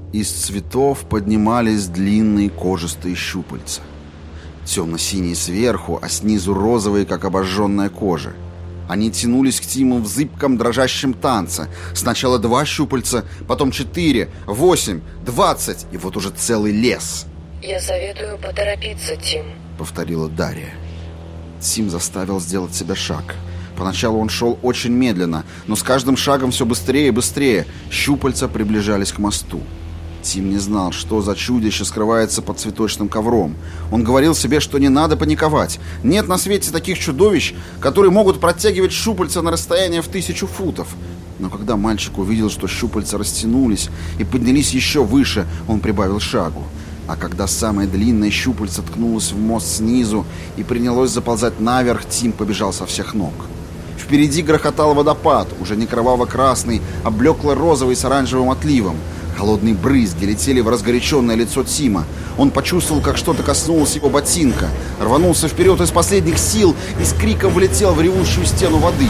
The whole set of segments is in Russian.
Из цветов поднимались длинные кожистые щупальца. Темно-синие сверху, а снизу розовые, как обожженная кожа. Они тянулись к Тиму в зыбком дрожащем танце. Сначала 2 щупальца, потом 4, 8, 20, и вот уже целый лес. «Я советую поторопиться, Тим», — повторила Дарья. Тим заставил сделать себе шаг. Поначалу он шел очень медленно, но с каждым шагом все быстрее и быстрее. Щупальца приближались к мосту. Тим не знал, что за чудище скрывается под цветочным ковром. Он говорил себе, что не надо паниковать. Нет на свете таких чудовищ, которые могут протягивать щупальца на расстояние в 1000 футов. Но когда мальчик увидел, что щупальца растянулись и поднялись еще выше, он прибавил шагу. А когда самое длинное щупальце ткнулось в мост снизу и принялось заползать наверх, Тим побежал со всех ног. Впереди грохотал водопад, уже не кроваво-красный, а блекло-розовый с оранжевым отливом. Холодные брызги летели в разгоряченное лицо Тима. Он почувствовал, как что-то коснулось его ботинка, рванулся вперед из последних сил и с криком влетел в ревущую стену воды.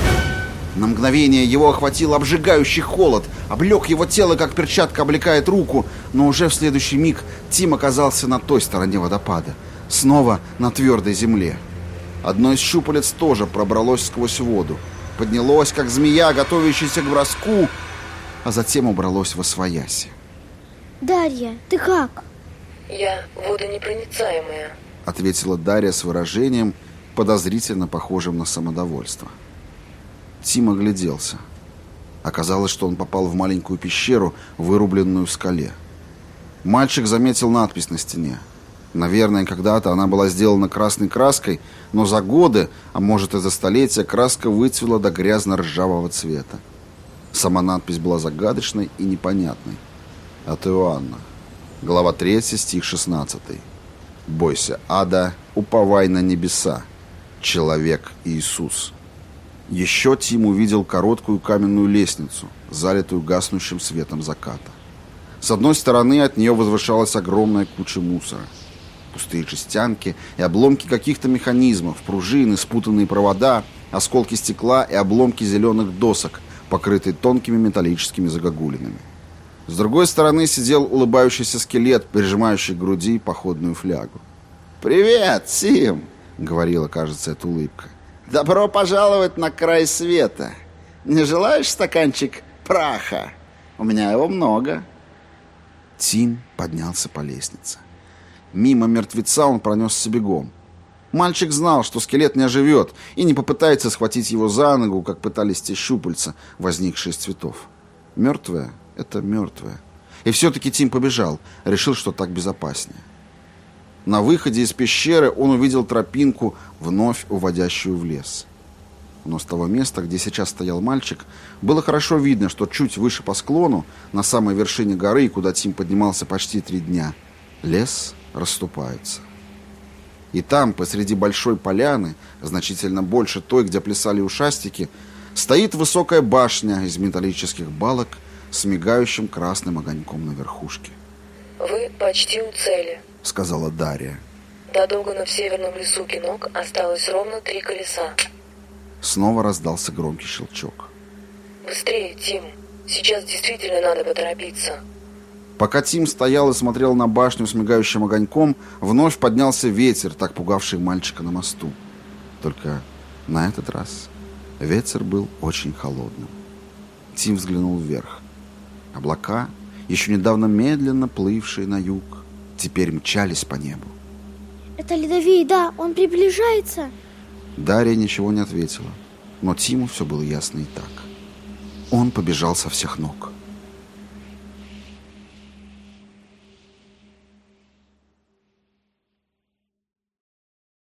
На мгновение его охватил обжигающий холод, облег его тело, как перчатка облекает руку, но уже в следующий миг Тим оказался на той стороне водопада, снова на твердой земле. Одно из щупалец тоже пробралось сквозь воду, поднялось, как змея, готовящаяся к броску, а затем убралось восвояси. «Дарья, ты как?» «Я водонепроницаемая», — ответила Дарья с выражением, подозрительно похожим на самодовольство. Тим огляделся. Оказалось, что он попал в маленькую пещеру, вырубленную в скале. Мальчик заметил надпись на стене. Наверное, когда-то она была сделана красной краской, но за годы, а может и за столетия, краска выцвела до грязно-ржавого цвета. Сама надпись была загадочной и непонятной. От Иоанна. Глава 3, стих 16. «Бойся ада, уповай на небеса. Человек Иисус». Еще Тим увидел короткую каменную лестницу, залитую гаснущим светом заката. С одной стороны от нее возвышалась огромная куча мусора. Пустые жестянки и обломки каких-то механизмов, пружины, спутанные провода, осколки стекла и обломки зеленых досок, покрытые тонкими металлическими загогулинами. С другой стороны сидел улыбающийся скелет, прижимающий к груди походную флягу. «Привет, Тим!» — говорила, кажется, эта улыбка. «Добро пожаловать на край света. Не желаешь стаканчик праха? У меня его много». Тим поднялся по лестнице. Мимо мертвеца он пронесся бегом. Мальчик знал, что скелет не оживет и не попытается схватить его за ногу, как пытались те щупальца, возникшие из цветов. Мертвое — это мертвое. И все-таки Тим побежал, решил, что так безопаснее. На выходе из пещеры он увидел тропинку, вновь уводящую в лес. Но с того места, где сейчас стоял мальчик, было хорошо видно, что чуть выше по склону, на самой вершине горы, куда Тим поднимался почти 3 дня, лес расступается. И там, посреди большой поляны, значительно больше той, где плясали ушастики, стоит высокая башня из металлических балок с мигающим красным огоньком на верхушке. «Вы почти у цели», — сказала Дарья. «До Догана в северном лесу Кинок осталось ровно 3 колеса». Снова раздался громкий щелчок. «Быстрее, Тим. Сейчас действительно надо поторопиться». Пока Тим стоял и смотрел на башню с мигающим огоньком, вновь поднялся ветер, так пугавший мальчика на мосту. Только на этот раз ветер был очень холодным. Тим взглянул вверх. Облака, еще недавно медленно плывшие на юг, теперь мчались по небу. «Это ледовей, да, он приближается». Дарья ничего не ответила, но Тиму все было ясно и так. Он побежал со всех ног.